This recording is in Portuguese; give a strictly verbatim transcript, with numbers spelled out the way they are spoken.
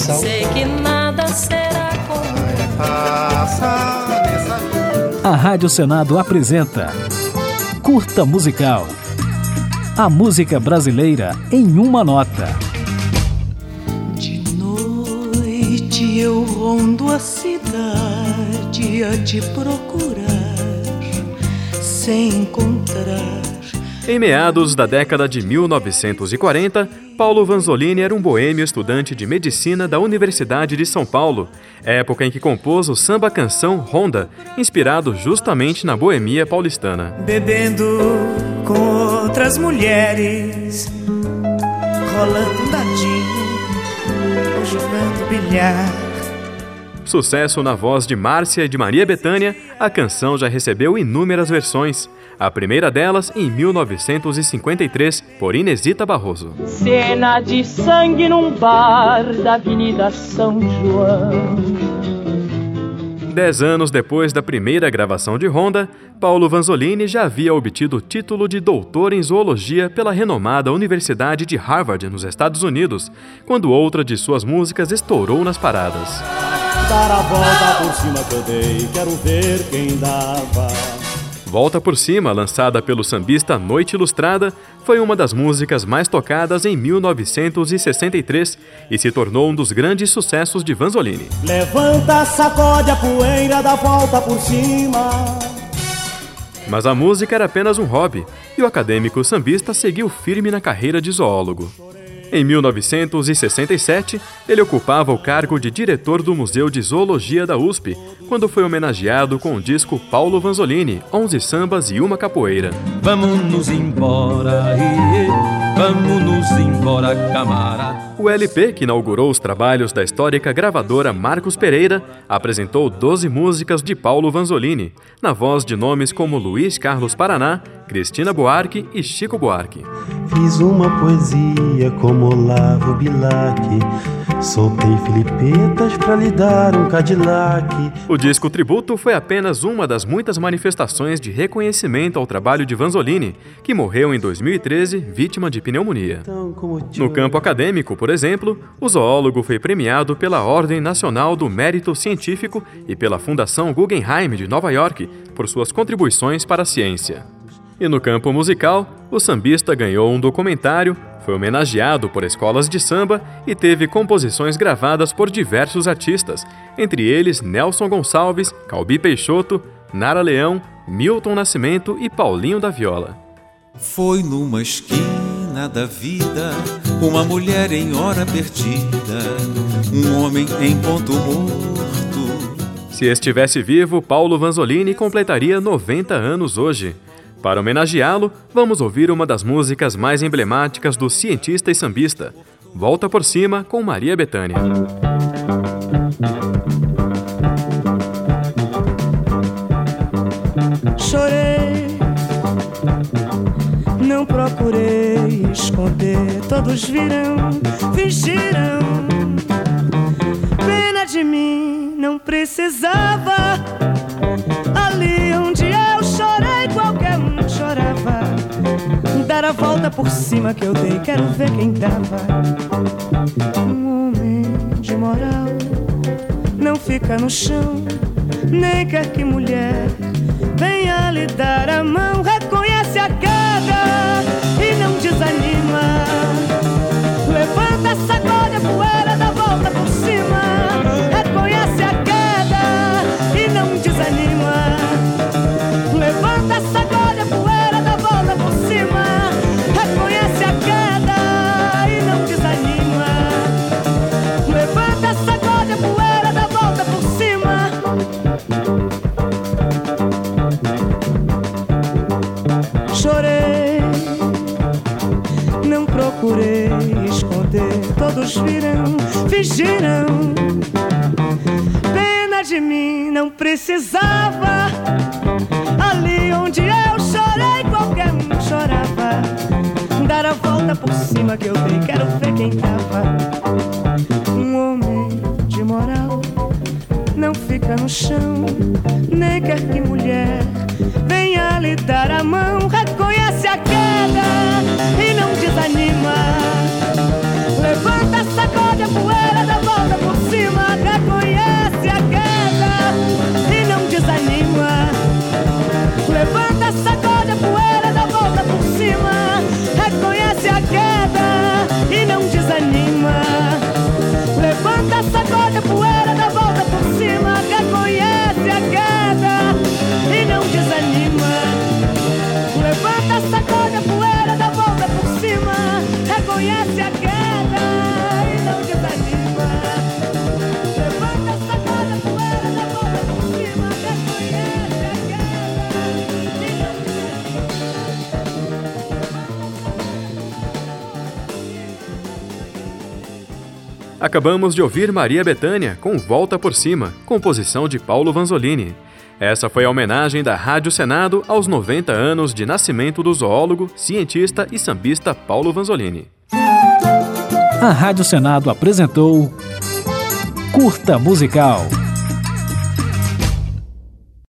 Missal. Sei que nada será como A Rádio Senado apresenta Curta Musical. A música brasileira em uma nota. De noite eu rondo a cidade a te procurar, sem encontrar. Em meados da década de mil novecentos e quarenta, Paulo Vanzolini era um boêmio estudante de medicina da Universidade de São Paulo, época em que compôs o samba-canção Ronda, inspirado justamente na boemia paulistana. Bebendo com outras mulheres, rolando dadinho, jogando bilhar. Sucesso na voz de Márcia e de Maria Bethânia, a canção já recebeu inúmeras versões. A primeira delas em mil novecentos e cinquenta e três, por Inesita Barroso. Cena de sangue num bar da Avenida São João. Dez anos depois da primeira gravação de Ronda, Paulo Vanzolini já havia obtido o título de doutor em zoologia pela renomada Universidade de Harvard, nos Estados Unidos, quando outra de suas músicas estourou nas paradas. Dar a volta por cima que eu dei, quero ver quem dava. Volta por Cima, lançada pelo sambista Noite Ilustrada, foi uma das músicas mais tocadas em mil novecentos e sessenta e três e se tornou um dos grandes sucessos de Vanzolini. Levanta, sacode a poeira, dá volta por cima. Mas a música era apenas um hobby, e o acadêmico sambista seguiu firme na carreira de zoólogo. Em mil novecentos e sessenta e sete, ele ocupava o cargo de diretor do Museu de Zoologia da U S P, quando foi homenageado com o disco Paulo Vanzolini, onze sambas e uma capoeira. Vamos nos embora, iê, vamos nos embora, camarada. O L P, que inaugurou os trabalhos da histórica gravadora Marcos Pereira, apresentou doze músicas de Paulo Vanzolini, na voz de nomes como Luiz Carlos Paraná, Cristina Buarque e Chico Buarque. Fiz uma poesia como Olavo Bilac, soltei filipetas pra lhe dar um Cadillac. O disco tributo foi apenas uma das muitas manifestações de reconhecimento ao trabalho de Vanzolini, que morreu em dois mil e treze vítima de pneumonia. No campo acadêmico, por exemplo, o zoólogo foi premiado pela Ordem Nacional do Mérito Científico e pela Fundação Guggenheim de Nova York por suas contribuições para a ciência. E no campo musical, o sambista ganhou um documentário, foi homenageado por escolas de samba e teve composições gravadas por diversos artistas, entre eles Nelson Gonçalves, Calbi Peixoto, Nara Leão, Milton Nascimento e Paulinho da Viola. Foi numa esquina da vida, uma mulher em hora perdida, um homem em ponto morto. Se estivesse vivo, Paulo Vanzolini completaria noventa anos hoje. Para homenageá-lo, vamos ouvir uma das músicas mais emblemáticas do cientista e sambista, Volta por Cima, com Maria Bethânia. Chorei, não procurei esconder, todos viram, fingiram. Pena de mim, não precisava. Ali onde eu chorei, qualquer um chorava. Dar a volta por cima que eu dei, quero ver quem dava. Um homem de moral não fica no chão, nem quer que mulher venha lhe dar a mão. Reconhece a queda e não desanima. Levanta, sacode a poeira, dá volta por cima. Reconhece a queda e não desanima. Levanta, sacode a poeira, dá volta por cima. Reconhece a queda e não desanima. Levanta, sacode a poeira, dá volta por cima. Chorei, não procurei esconder, todos viram, fingiram. Pena de mim, não precisava. Ali onde eu chorei, qualquer um chorava. Dar a volta por cima que eu dei, quero ver quem tava. Um homem de moral não fica no chão, nem quer que mulher venha lhe dar a mão. Reconhece a queda e não desanima. Levanta, sacode a poeira, dá volta reconhece a queda e não desanima. Levanta essa cara, poeira da volta por cima, reconhece a queda e não desanima. Acabamos de ouvir Maria Bethânia com Volta por Cima, composição de Paulo Vanzolini. Essa foi a homenagem da Rádio Senado aos noventa anos de nascimento do zoólogo, cientista e sambista Paulo Vanzolini. A Rádio Senado apresentou Curta Musical.